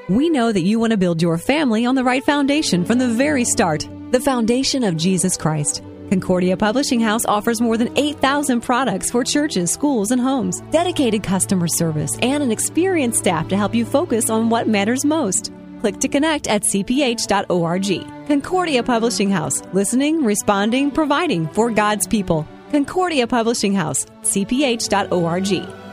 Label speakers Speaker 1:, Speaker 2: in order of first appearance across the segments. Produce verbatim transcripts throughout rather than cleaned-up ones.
Speaker 1: We know that you want to build your family on the right foundation from the very start, the foundation of Jesus Christ. Concordia Publishing House offers more than eight thousand products for churches, schools, and homes, dedicated customer service, and an experienced staff to help you focus on what matters most. Click to connect at c p h dot org. Concordia Publishing House, listening, responding, providing for God's people. Concordia Publishing House, c p h dot org.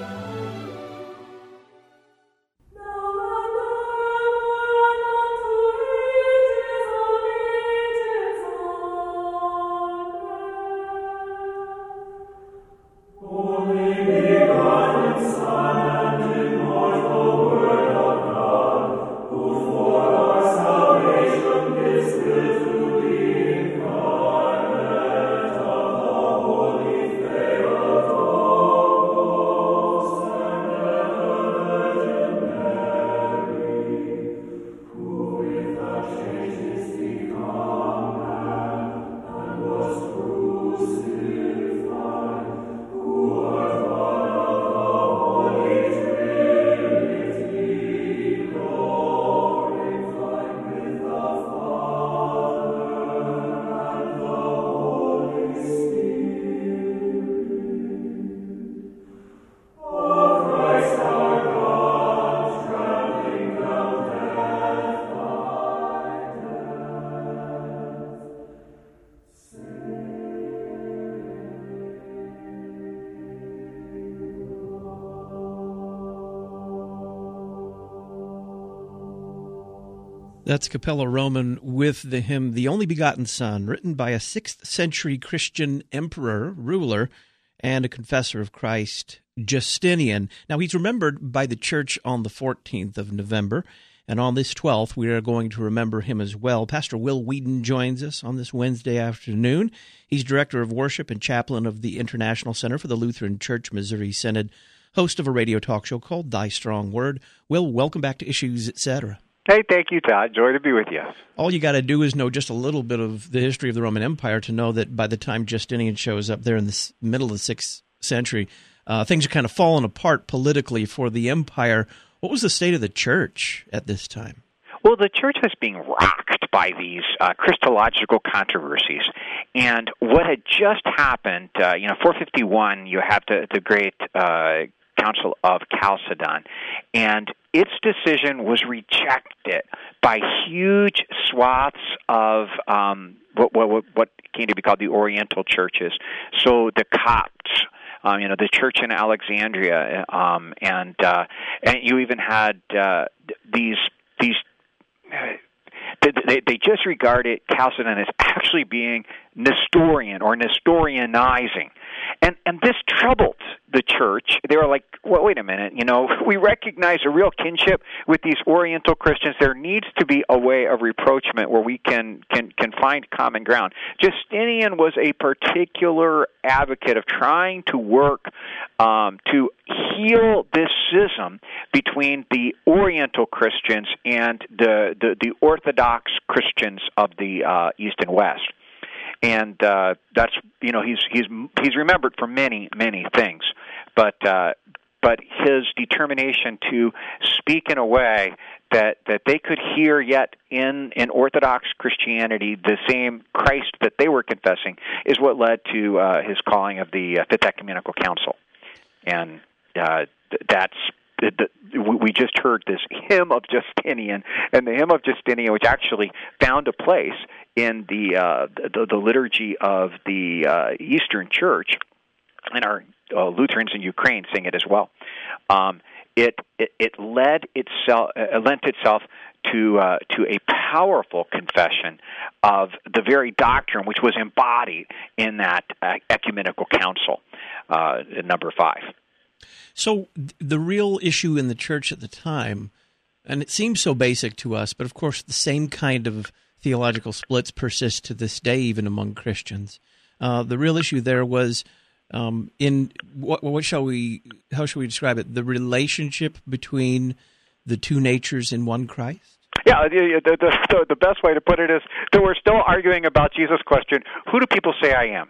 Speaker 2: That's Capella Roman with the hymn The Only Begotten Son, written by a sixth century Christian emperor, ruler, and a confessor of Christ, Justinian. Now, he's remembered by the church on the fourteenth of November, and on this twelfth, we are going to remember him as well. Pastor Will Wheaton joins us on this Wednesday afternoon. He's director of worship and chaplain of the International Center for the Lutheran Church Missouri Synod, host of a radio talk show called Thy Strong Word. Will, welcome back to Issues, et cetera.
Speaker 3: Hey, thank you, Todd. Joy to be with you.
Speaker 2: All you got to do is know just a little bit of the history of the Roman Empire to know that by the time Justinian shows up there in the middle of the sixth century, uh, things are kind of falling apart politically for the empire. What was the state of the church at this time?
Speaker 3: Well, the church was being rocked by these uh, Christological controversies. And what had just happened, uh, you know, four fifty-one, you have the, the great uh, Council of Chalcedon, and its decision was rejected by huge swaths of um, what, what, what came to be called the Oriental churches. So the Copts, um, you know, the church in Alexandria, um, and uh, and you even had uh, these these. Uh, They, they just regarded Chalcedon as actually being Nestorian or Nestorianizing. And and this troubled the church. They were like, well, wait a minute, you know, we recognize a real kinship with these Oriental Christians. There needs to be a way of rapprochement where we can, can, can find common ground. Justinian was a particular advocate of trying to work um, to heal this schism between the Oriental Christians and the, the, the Orthodox Christians of the uh, East and West. And uh, that's, you know, he's he's he's remembered for many many things, but uh, but his determination to speak in a way that, that they could hear yet in, in Orthodox Christianity the same Christ that they were confessing is what led to uh, his calling of the uh, Fifth Ecumenical Council, and uh, that's. The, the, we just heard this hymn of Justinian, and the hymn of Justinian, which actually found a place in the uh, the, the liturgy of the uh, Eastern Church, and our uh, Lutherans in Ukraine sing it as well. Um, it, it it led itself uh, lent itself to uh, to a powerful confession of the very doctrine which was embodied in that uh, ecumenical council, uh, number five.
Speaker 2: So the real issue in the church at the time, and it seems so basic to us, but of course the same kind of theological splits persist to this day, even among Christians. Uh, the real issue there was um, in what, what shall we? How shall we describe it? The relationship between the two natures in one Christ.
Speaker 3: Yeah, the, the, the, the best way to put it is that we're still arguing about Jesus' question: who do people say I am?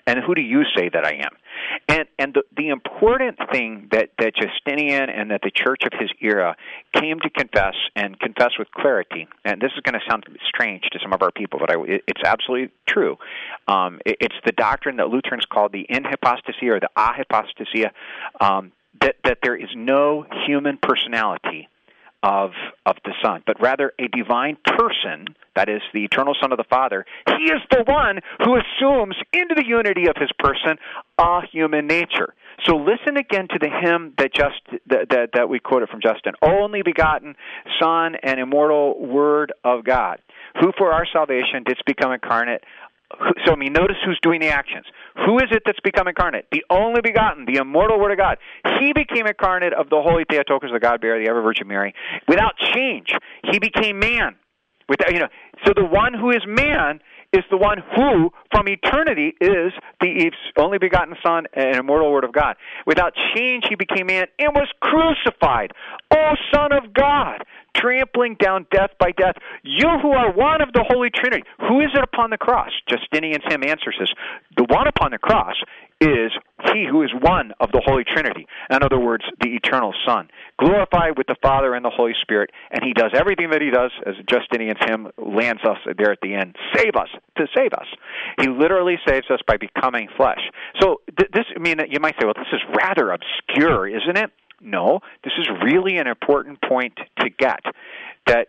Speaker 3: And who do you say that I am? And and the, the important thing that, that Justinian and that the church of his era came to confess, and confess with clarity, and this is going to sound strange to some of our people, but I, it, it's absolutely true. Um, it, it's the doctrine that Lutherans call the inhypostasia or the ahypostasia, um, that, that there is no human personality of of the Son, but rather a divine person, that is the eternal Son of the Father. He is the one who assumes into the unity of his person a human nature. So listen again to the hymn that just that, that, that we quoted from Justin. Only begotten Son and immortal Word of God, who for our salvation didst become incarnate. So, I mean, notice who's doing the actions. Who is it that's become incarnate? The only begotten, the immortal Word of God. He became incarnate of the Holy Theotokos, the God-bearer, the ever-Virgin Mary, without change. He became man. Without, you know, so the one who is man is the one who, from eternity, is the only begotten Son and immortal Word of God. Without change, he became man and was crucified. O Son of God, trampling down death by death, you who are one of the Holy Trinity. Who is it upon the cross? Justinian's hymn answers this. The one upon the cross is he who is one of the Holy Trinity. In other words, the eternal Son, glorified with the Father and the Holy Spirit, and he does everything that he does, as Justinian's hymn lands us there at the end, save us, to save us. He literally saves us by becoming flesh. So th- this, I mean, you might say, well, this is rather obscure, isn't it? No, this is really an important point to get, that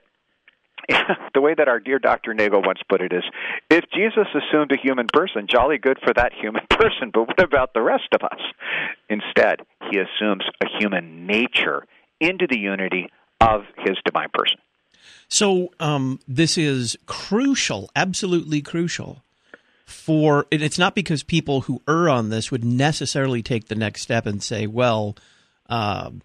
Speaker 3: the way that our dear Doctor Nagel once put it is, if Jesus assumed a human person, jolly good for that human person, but what about the rest of us? Instead, he assumes a human nature into the unity of his divine person.
Speaker 2: So um, this is crucial, absolutely crucial for, and it's not because people who err on this would necessarily take the next step and say, well, um,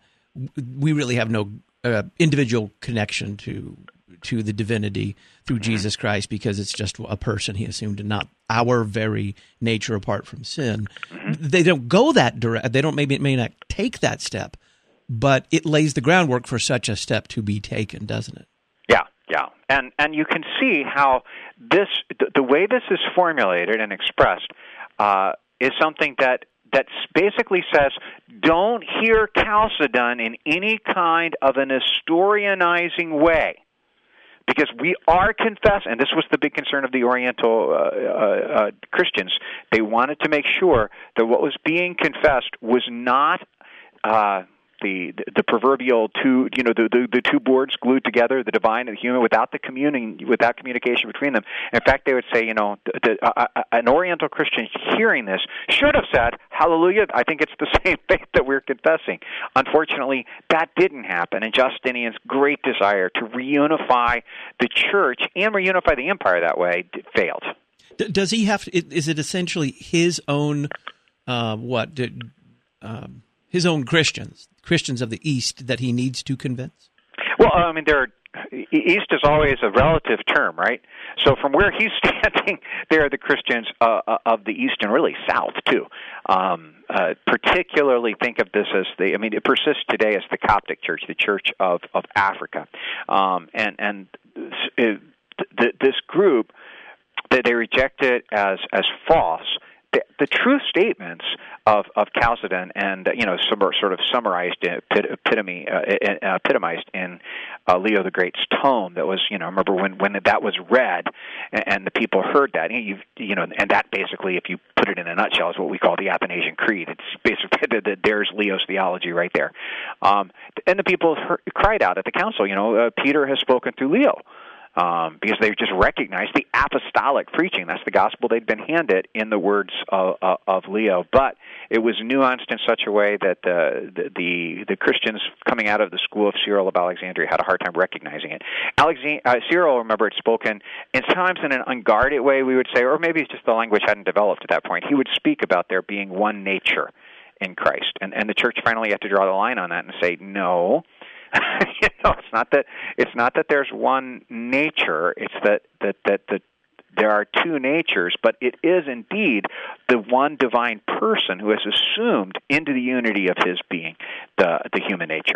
Speaker 2: we really have no uh, individual connection to to the divinity through Jesus Christ because it's just a person he assumed and not our very nature apart from sin. They don't go that direct. They don't maybe may not take that step, but it lays the groundwork for such a step to be taken, doesn't it?
Speaker 3: Yeah, yeah. And and you can see how this the, the way this is formulated and expressed uh, is something that that basically says, don't hear Chalcedon in any kind of an historianizing way. Because we are confessing, and this was the big concern of the Oriental uh, uh, uh, Christians. They wanted to make sure that what was being confessed was not uh, the, the the proverbial two, you know, the, the the two boards glued together, the divine and the human, without the communing, without communication between them. In fact, they would say, you know, the, the, uh, an Oriental Christian hearing this should have said, "Hallelujah! I think it's the same faith that we're confessing." Unfortunately, that didn't happen, and Justinian's great desire to reunify the church and reunify the empire that way failed.
Speaker 2: Does he have to, is it essentially his own, uh, what, did, um, his own Christians, Christians of the East, that he needs to convince?
Speaker 3: Well, I mean, there are, East is always a relative term, right? So from where he's standing, there are the Christians uh, of the East and really South, too. Um, uh, particularly think of this as the, I mean, it persists today as the Coptic Church, the Church of, of Africa. Um, and and it, th- this group, that they reject it as, as false. The, the true statements of, of Chalcedon, and you know, some sort of summarized, epitome, uh, epitomized in uh, Leo the Great's tome. That was, you know, remember when, when that was read, and, and the people heard that, and you, you know, and that basically, if you put it in a nutshell, is what we call the Athanasian Creed. It's basically there's Leo's theology right there, um, and the people heard, cried out at the council. You know, uh, Peter has spoken through Leo. Um, because they just recognized the apostolic preaching. That's the gospel they'd been handed in the words of, of, of Leo. But it was nuanced in such a way that uh, the, the the Christians coming out of the school of Cyril of Alexandria had a hard time recognizing it. Alexand- uh, Cyril, remember, had spoken, and sometimes in an unguarded way, we would say, or maybe it's just the language hadn't developed at that point. He would speak about there being one nature in Christ. And, and the church finally had to draw the line on that and say, no, you know, it's not that it's not that there's one nature. It's that that that that there are two natures, but it is indeed the one divine person who has assumed into the unity of his being the the human nature.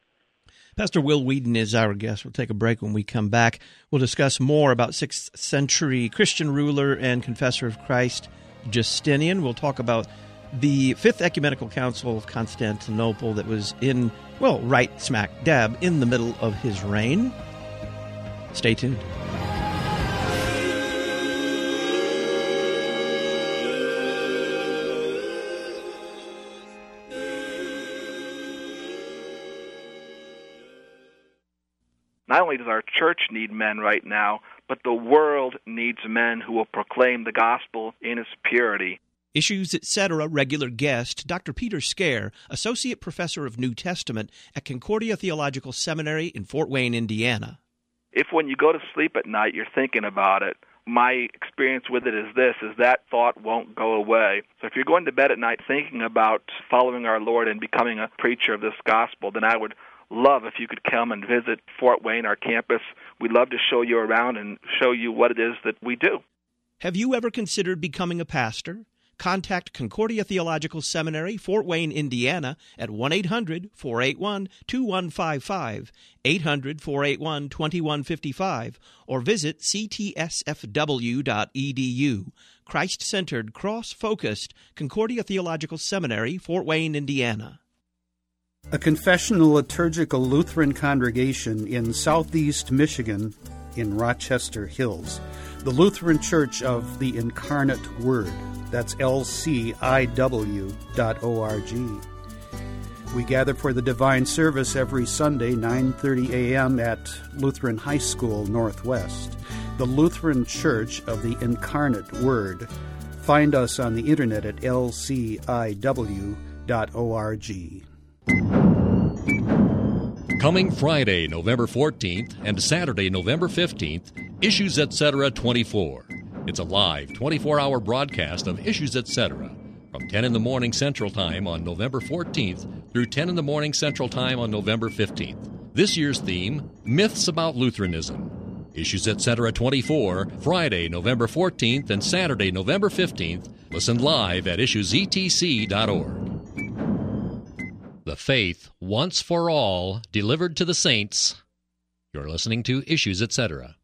Speaker 2: Pastor Will Wheaton is our guest. We'll take a break. When we come back, we'll discuss more about sixth century Christian ruler and confessor of Christ, Justinian. We'll talk about the Fifth Ecumenical Council of Constantinople that was in, well, right smack dab in the middle of his reign. Stay tuned.
Speaker 4: Not only does our church need men right now, but the world needs men who will proclaim the gospel in its purity.
Speaker 2: Issues, et cetera. Regular guest, Doctor Peter Scare, Associate Professor of New Testament at Concordia Theological Seminary in Fort Wayne, Indiana.
Speaker 4: If when you go to sleep at night you're thinking about it, my experience with it is this, is that thought won't go away. So if you're going to bed at night thinking about following our Lord and becoming a preacher of this gospel, then I would love if you could come and visit Fort Wayne, our campus. We'd love to show you around and show you what it is that we do.
Speaker 2: Have you ever considered becoming a pastor? Contact Concordia Theological Seminary, Fort Wayne, Indiana, at one eight hundred, four eight one, two one five five, eight hundred, four eight one, two one five five, or visit c t s f w dot e d u. Christ-centered, cross-focused Concordia Theological Seminary, Fort Wayne, Indiana.
Speaker 5: A confessional liturgical Lutheran congregation in southeast Michigan in Rochester Hills. The Lutheran Church of the Incarnate Word. That's L C I W dot org. We gather for the divine service every Sunday, nine thirty a.m. at Lutheran High School Northwest. The Lutheran Church of the Incarnate Word. Find us on the internet at L C I W dot org.
Speaker 6: Coming Friday, November fourteenth, and Saturday, November fifteenth, Issues et cetera twenty-four. It's a live twenty-four hour broadcast of Issues et cetera from ten in the morning Central Time on November fourteenth through ten in the morning Central Time on November fifteenth. This year's theme, Myths About Lutheranism. Issues et cetera twenty-four, Friday, November fourteenth and Saturday, November fifteenth. Listen live at issues e t c dot org. The faith, once for all, delivered to the saints. You're listening to Issues et cetera.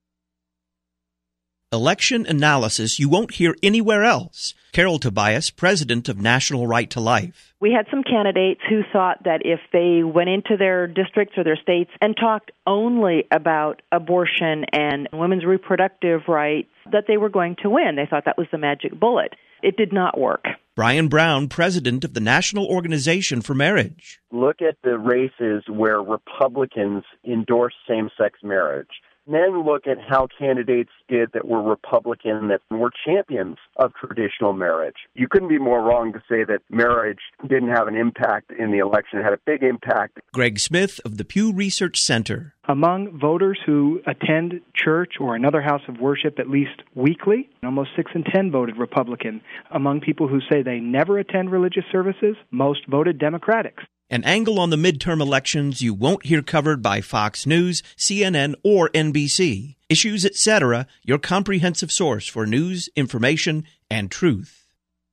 Speaker 2: Election analysis you won't hear anywhere else. Carol Tobias, president of National Right to Life.
Speaker 7: We had some candidates who thought that if they went into their districts or their states and talked only about abortion and women's reproductive rights, that they were going to win. They thought that was the magic bullet. It did not work.
Speaker 2: Brian Brown, president of the National Organization for Marriage.
Speaker 8: Look at the races where Republicans endorse same-sex marriage. Then look at how candidates did that were Republican, that were champions of traditional marriage. You couldn't be more wrong to say that marriage didn't have an impact in the election. It had a big impact.
Speaker 2: Greg Smith of the Pew Research Center.
Speaker 9: Among voters who attend church or another house of worship at least weekly, almost six in ten voted Republican. Among people who say they never attend religious services, most voted Democratic.
Speaker 2: An angle on the midterm elections you won't hear covered by Fox News, C N N, or N B C. Issues, et cetera, your comprehensive source for news, information, and truth.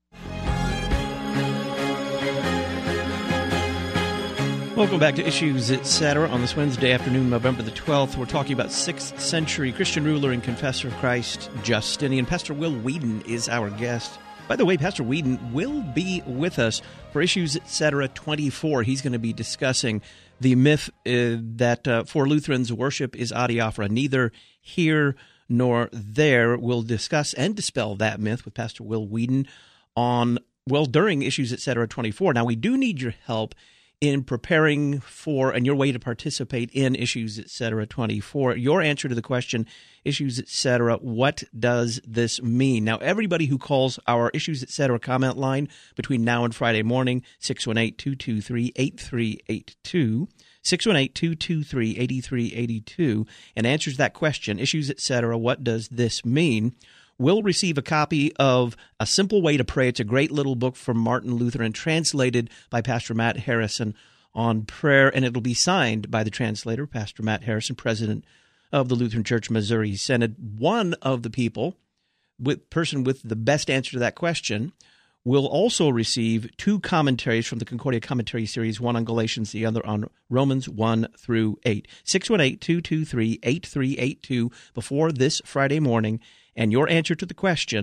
Speaker 2: Welcome back to Issues, et cetera. On this Wednesday afternoon, November the twelfth, we're talking about sixth century Christian ruler and confessor of Christ, Justinian. Pastor Will Whedon is our guest. By the way, Pastor Whedon will be with us for Issues, et cetera, twenty-four. He's going to be discussing the myth uh, that uh, for Lutherans, worship is adiaphora, neither here nor there. We'll discuss and dispel that myth with Pastor Will Whedon on, well, during Issues, et cetera, twenty-four. Now, we do need your help in preparing for and your way to participate in Issues, et cetera, twenty-four. Your answer to the question, Issues, et cetera, what does this mean? Now, everybody who calls our Issues, et cetera, comment line between now and Friday morning, six one eight, two two three, eight three eight two, six one eight, two two three, eight three eight two, and answers that question, Issues, et cetera, what does this mean? Will receive a copy of A Simple Way to Pray. It's a great little book from Martin Luther and translated by Pastor Matt Harrison on prayer, and it'll be signed by the translator, Pastor Matt Harrison, president of the Lutheran Church Missouri Synod. One of the people, with person with the best answer to that question, will also receive two commentaries from the Concordia Commentary Series, one on Galatians, the other on Romans one through eight. six one eight, two two three, eight three eight two before this Friday morning. And your answer to the question,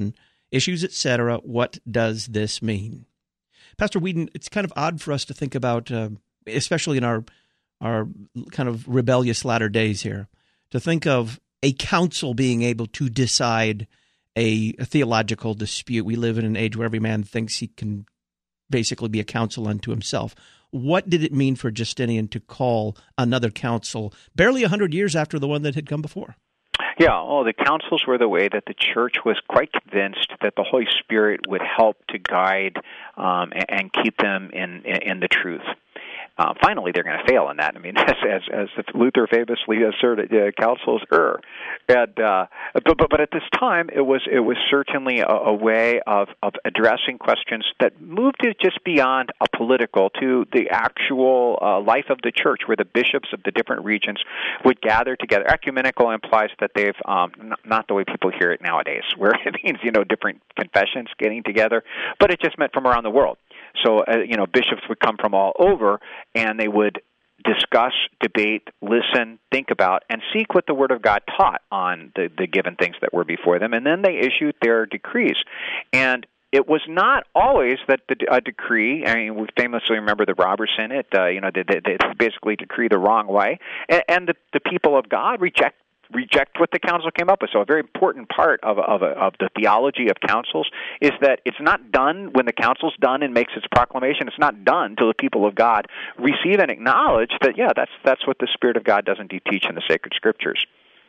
Speaker 2: Issues, et cetera. What does this mean? Pastor Weedon, it's kind of odd for us to think about, uh, especially in our our kind of rebellious latter days here, to think of a council being able to decide a, a theological dispute. We live in an age where every man thinks he can basically be a council unto himself. What did it mean for Justinian to call another council barely one hundred years after the one that had come before?
Speaker 3: Yeah, oh, the councils were the way that the church was quite convinced that the Holy Spirit would help to guide um, and, and keep them in, in, in the truth. Uh, finally, they're going to fail in that. I mean, as as, as Luther famously asserted, uh, councils err. And uh, but, but but at this time, it was it was certainly a, a way of, of addressing questions that moved it just beyond a political to the actual uh, life of the church, where the bishops of the different regions would gather together. Ecumenical implies that they've um, not, not the way people hear it nowadays, where it means you know different confessions getting together, but it just meant from around the world. So, uh, you know, bishops would come from all over, and they would discuss, debate, listen, think about, and seek what the Word of God taught on the, the given things that were before them, and then they issued their decrees. And it was not always that the a decree, I mean, we famously remember the robber synod, uh, you know, they, they, they basically decree the wrong way, and, and the, the people of God reject reject what the council came up with. So a very important part of of, of the theology of councils is that it's not done when the council's done and makes its proclamation. It's not done till the people of God receive and acknowledge that, yeah, that's that's what the Spirit of God does indeed teach in the sacred scriptures.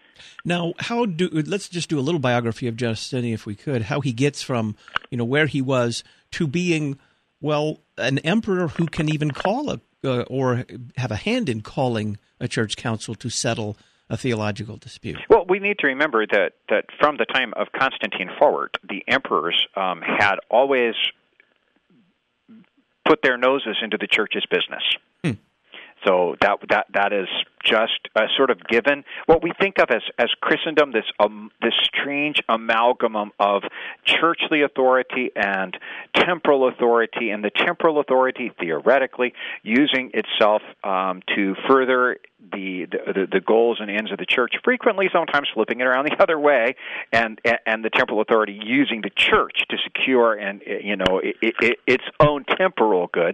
Speaker 2: Now, how do let's just do a little biography of Justinian, if we could, how he gets from, you know, where he was to being, well, an emperor who can even call a uh, or have a hand in calling a church council to settle a theological dispute.
Speaker 3: Well, we need to remember that, that from the time of Constantine forward, the emperors um, had always put their noses into the church's business. Hmm. So that that that is just a sort of given. What we think of as, as Christendom, this um, this strange amalgam of churchly authority and temporal authority, and the temporal authority theoretically using itself um, to further the, the the goals and ends of the church, frequently sometimes flipping it around the other way, and and the temporal authority using the church to secure and you know it, it, its own temporal good.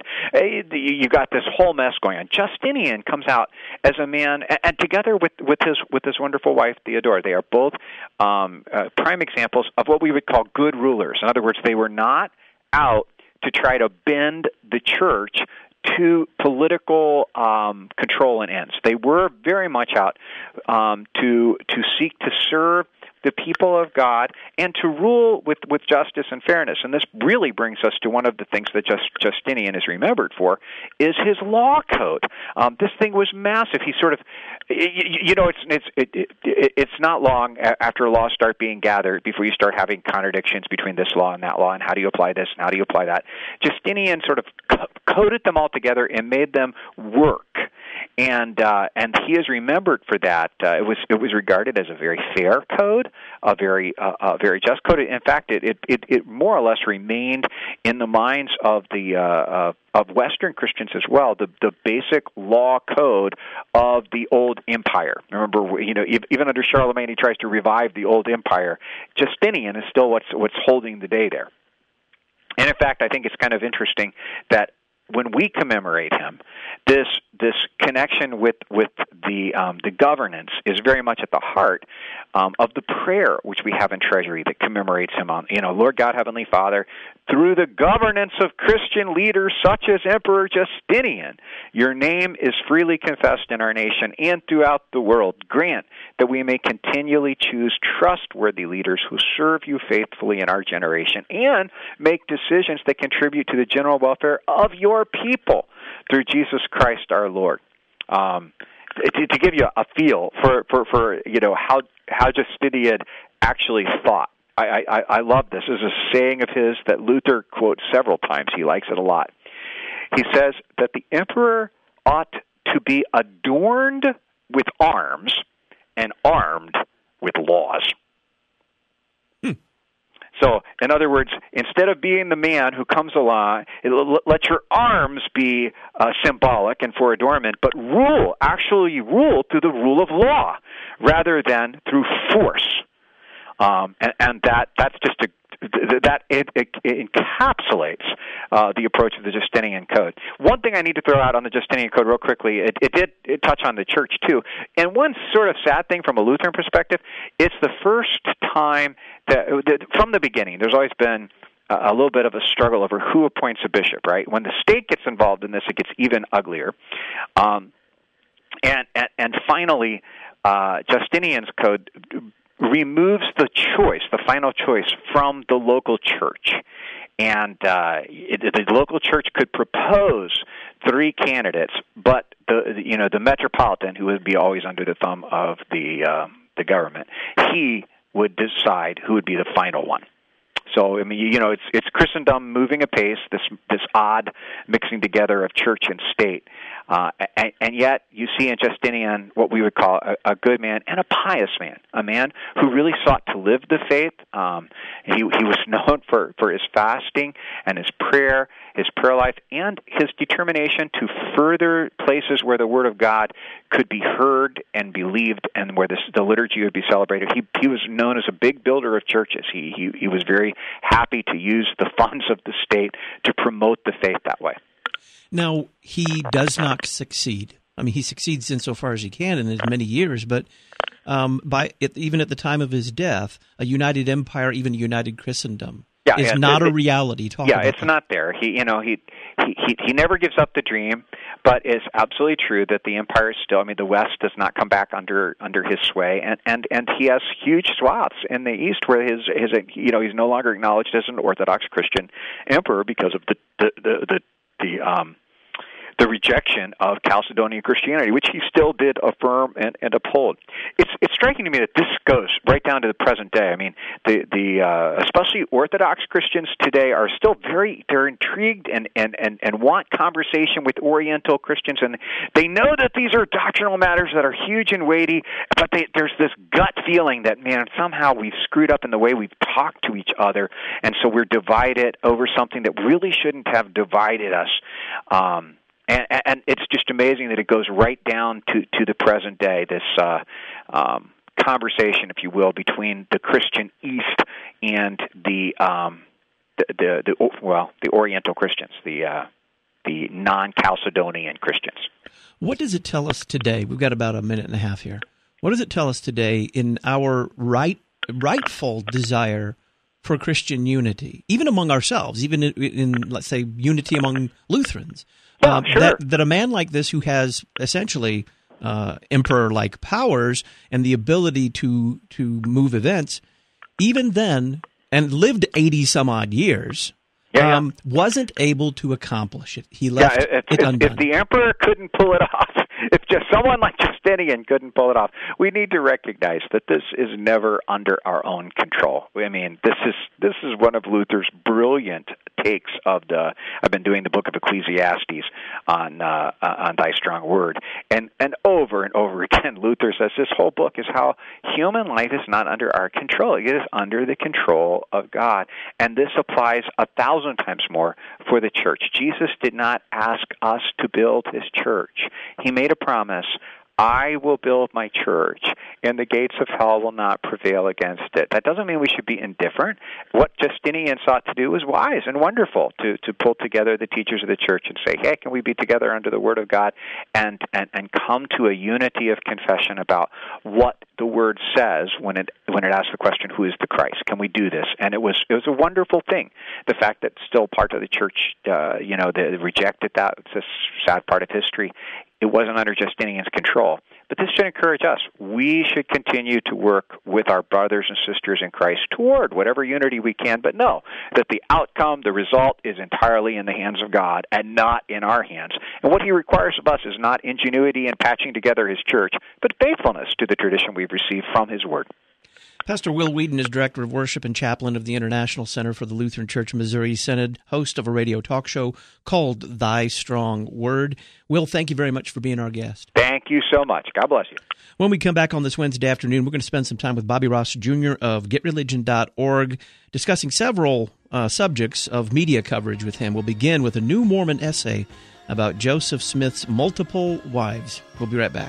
Speaker 3: You got this whole mess going on. Justinian comes out as a man, and together with, with his with his wonderful wife Theodora, they are both um, uh, prime examples of what we would call good rulers. In other words, they were not out to try to bend the church to political um, control and ends. They were very much out um, to to seek to serve the people of God and to rule with, with justice and fairness. And this really brings us to one of the things that Just, Justinian is remembered for, is his law code. Um, this thing was massive. He sort of, you, you know, it's it's it, it, it's not long after laws start being gathered before you start having contradictions between this law and that law, and how do you apply this and how do you apply that. Justinian sort of coded them all together and made them work. And uh, and he is remembered for that. Uh, it was it was regarded as a very fair code, a very uh, a very just code. In fact, it, it it it more or less remained in the minds of the uh, uh, of Western Christians as well. The the basic law code of the old empire. Remember, you know, even under Charlemagne, he tries to revive the old empire. Justinian is still what's what's holding the day there. And in fact, I think it's kind of interesting that when we commemorate him, this this connection with with the um, the governance is very much at the heart um, of the prayer which we have in Treasury that commemorates him on, you know, Lord God, Heavenly Father, through the governance of Christian leaders such as Emperor Justinian, your name is freely confessed in our nation and throughout the world. Grant that we may continually choose trustworthy leaders who serve you faithfully in our generation and make decisions that contribute to the general welfare of your people through Jesus Christ our Lord. Um, to, to give you a feel for, for, for you know how how Justinian actually thought. I, I, I love this. This is a saying of his that Luther quotes several times. He likes it a lot. He says that the emperor ought to be adorned with arms and armed with laws. So, in other words, instead of being the man who comes along, let your arms be uh, symbolic and for adornment, but rule, actually rule through the rule of law rather than through force. Um, and, and that that's just a th- that it, it, it encapsulates uh, the approach of the Justinian Code. One thing I need to throw out on the Justinian Code real quickly, it, it did it touch on the church too. And one sort of sad thing from a Lutheran perspective, it's the first time that, that from the beginning, there's always been a little bit of a struggle over who appoints a bishop, right? When the state gets involved in this, it gets even uglier. Um, and, and, and finally, uh, Justinian's Code removes the choice, the final choice, from the local church. And uh, it, the local church could propose three candidates, but the you know the metropolitan, who would be always under the thumb of the uh, the government, he would decide who would be the final one. So I mean, you know, it's it's Christendom moving apace, this this odd mixing together of church and state, uh, and, and yet you see in Justinian what we would call a, a good man and a pious man, a man who really sought to live the faith. Um, he he was known for, for his fasting and his prayer, his prayer life, and his determination to further places where the Word of God could be heard and believed, and where this, the liturgy would be celebrated. He he was known as a big builder of churches. He he he was very happy to use the funds of the state to promote the faith that way.
Speaker 2: Now, he does not succeed. I mean, he succeeds insofar as he can in as many years, but um, by it, even at the time of his death, a united empire, even a united Christendom,
Speaker 3: yeah,
Speaker 2: is
Speaker 3: yeah,
Speaker 2: not
Speaker 3: it,
Speaker 2: a reality. Talk
Speaker 3: yeah,
Speaker 2: about
Speaker 3: it's
Speaker 2: that.
Speaker 3: not there. He, you know, he, he he never gives up the dream, but it's absolutely true that the empire is still. I mean, the West does not come back under under his sway, and and, and he has huge swaths in the East where his his you know he's no longer acknowledged as an Orthodox Christian emperor because of the the the the, the um. the rejection of Chalcedonian Christianity, which he still did affirm and, and uphold. It's it's striking to me that this goes right down to the present day. I mean, the the uh, especially Orthodox Christians today are still very they're intrigued and, and, and, and want conversation with Oriental Christians, and they know that these are doctrinal matters that are huge and weighty, but they, there's this gut feeling that, man, somehow we've screwed up in the way we've talked to each other, and so we're divided over something that really shouldn't have divided us. Um, And, and it's just amazing that it goes right down to, to the present day, this uh, um, conversation, if you will, between the Christian East and the um, the, the, the well, the Oriental Christians, the uh, the non-Chalcedonian Christians.
Speaker 2: What does it tell us today? We've got about a minute and a half here. What does it tell us today in our right rightful desire for Christian unity, even among ourselves, even in, in let's say, unity among Lutherans?
Speaker 3: Well,
Speaker 2: um,
Speaker 3: sure.
Speaker 2: that, that a man like this who has essentially uh, emperor-like powers and the ability to to move events, even then, and lived eighty-some-odd years,
Speaker 3: yeah,
Speaker 2: um,
Speaker 3: yeah.
Speaker 2: wasn't able to accomplish it. He left
Speaker 3: yeah, if,
Speaker 2: it
Speaker 3: if,
Speaker 2: undone.
Speaker 3: If the emperor couldn't pull it off, if just someone like Justinian couldn't pull it off, we need to recognize that this is never under our own control. I mean, this is this is one of Luther's brilliant takes of the. I've been doing the book of Ecclesiastes on uh, on Thy Strong Word, and and over and over again, Luther says this whole book is how human life is not under our control; it is under the control of God, and this applies a thousand times more for the church. Jesus did not ask us to build His church; He made a promise. I will build my church, and the gates of hell will not prevail against it. That doesn't mean we should be indifferent. What Justinian sought to do was wise and wonderful, to, to pull together the teachers of the church and say, hey, can we be together under the Word of God and, and, and come to a unity of confession about what the Word says when it when it asks the question, who is the Christ? Can we do this? And it was it was a wonderful thing. The fact that still part of the church, uh, you know, they rejected that. It's a sad part of history. It wasn't under Justinian's control. But this should encourage us. We should continue to work with our brothers and sisters in Christ toward whatever unity we can, but know that the outcome, the result, is entirely in the hands of God and not in our hands. And what He requires of us is not ingenuity in patching together His church, but faithfulness to the tradition we've received from His Word.
Speaker 2: Pastor Will Wheaton is Director of Worship and Chaplain of the International Center for the Lutheran Church Missouri Synod, host of a radio talk show called Thy Strong Word. Will, thank you very much for being our guest.
Speaker 3: Thank you so much. God bless you.
Speaker 2: When we come back on this Wednesday afternoon, we're going to spend some time with Bobby Ross Junior of get religion dot org, discussing several uh, subjects of media coverage with him. We'll begin with a New Mormon essay about Joseph Smith's multiple wives. We'll be right back.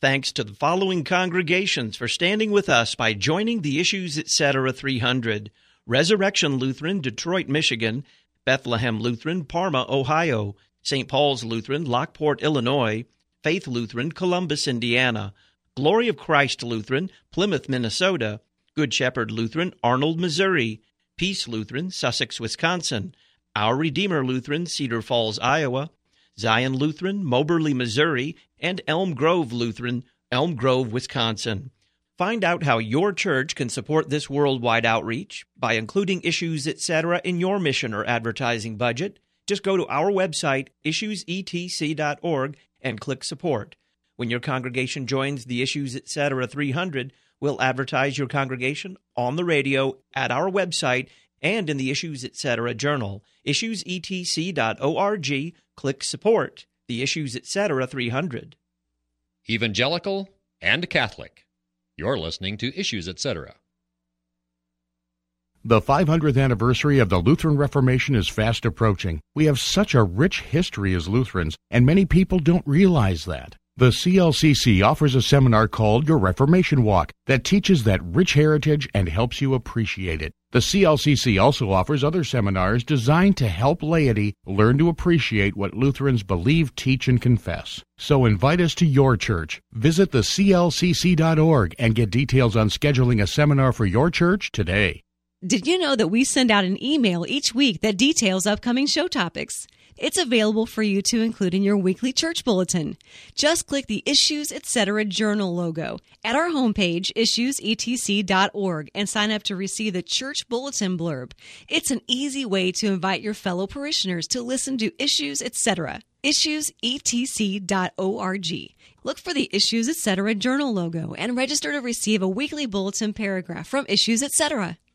Speaker 2: Thanks to the following congregations for standing with us by joining the Issues Etc. three hundred. Resurrection Lutheran, Detroit, Michigan; Bethlehem Lutheran, Parma, Ohio; Saint Paul's Lutheran, Lockport, Illinois; Faith Lutheran, Columbus, Indiana; Glory of Christ Lutheran, Plymouth, Minnesota; Good Shepherd Lutheran, Arnold, Missouri; Peace Lutheran, Sussex, Wisconsin; Our Redeemer Lutheran, Cedar Falls, Iowa; Zion Lutheran, Moberly, Missouri; and Elm Grove Lutheran, Elm Grove, Wisconsin. Find out how your church can support this worldwide outreach by including Issues Etc. in your mission or advertising budget. Just go to our website, issues e t c dot org, and click Support. When your congregation joins the Issues Etc. three hundred, we'll advertise your congregation on the radio, at our website, and in the Issues Etc. journal. issues e t c dot org, click Support. The Issues Etc. three hundred.
Speaker 6: Evangelical and Catholic. You're listening to Issues Etc.
Speaker 10: The five hundredth anniversary of the Lutheran Reformation is fast approaching. We have such a rich history as Lutherans, and many people don't realize that. The C L C C offers a seminar called Your Reformation Walk that teaches that rich heritage and helps you appreciate it. The C L C C also offers other seminars designed to help laity learn to appreciate what Lutherans believe, teach, and confess. So invite us to your church. Visit the c l c c dot org and get details on scheduling a seminar for your church today.
Speaker 1: Did you know that we send out an email each week that details upcoming show topics? It's available for you to include in your weekly church bulletin. Just click the Issues Etc. Journal logo at our homepage, issues e t c dot org, and sign up to receive the church bulletin blurb. It's an easy way to invite your fellow parishioners to listen to Issues Etc. issues e t c dot org. Look for the Issues Etc. Journal logo and register to receive a weekly bulletin paragraph from Issues Etc.